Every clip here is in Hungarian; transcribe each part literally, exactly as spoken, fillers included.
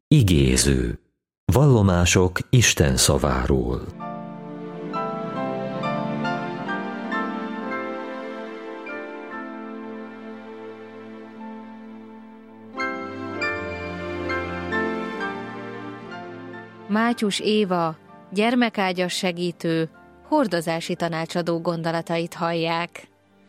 Igéző. Vallomások Isten szaváról. Mátyus Éva, gyermekágyas segítő, hordozási tanácsadó gondolatait hallják.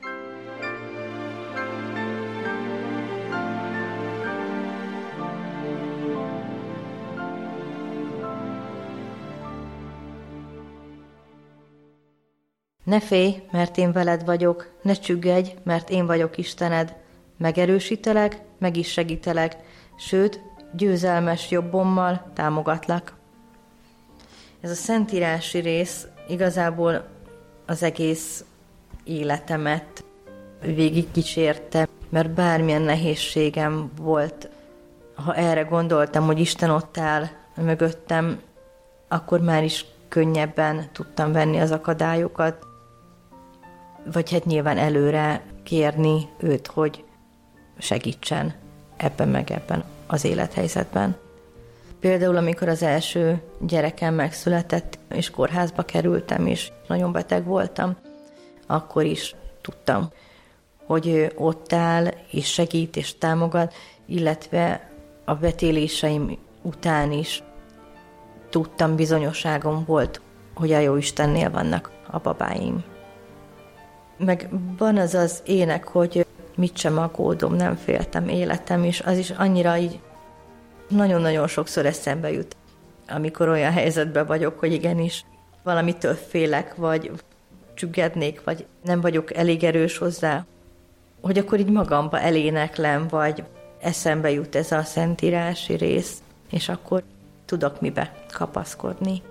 Ne félj, mert én veled vagyok, ne csüggedj, mert én vagyok Istened. Megerősítelek, meg is segítelek, sőt, győzelmes jobbommal támogatlak. Ez a szentírási rész igazából az egész életemet végig kísérte, mert bármilyen nehézségem volt, ha erre gondoltam, hogy Isten ott áll mögöttem, akkor már is könnyebben tudtam venni az akadályokat, vagy hát nyilván előre kérni őt, hogy segítsen ebben meg ebben az élethelyzetben. Például, amikor az első gyerekem megszületett, és kórházba kerültem, és nagyon beteg voltam, akkor is tudtam, hogy ő ott áll, és segít, és támogat, illetve a betéléseim után is tudtam, bizonyosságom volt, hogy a Jóistennél vannak a babáim. Meg van az az ének, hogy mit sem aggódom, nem féltem, életem, és az is annyira így nagyon-nagyon sokszor eszembe jut, amikor olyan helyzetben vagyok, hogy igenis valamitől félek, vagy csüggednék, vagy nem vagyok elég erős hozzá, hogy akkor így magamba eléneklem, vagy eszembe jut ez a szentírási rész, és akkor tudok mibe kapaszkodni.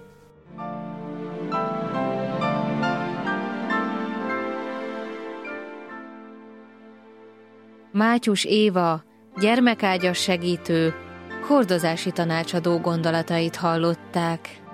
Mátyus Éva, gyermekágyas segítő, hordozási tanácsadó gondolatait hallották.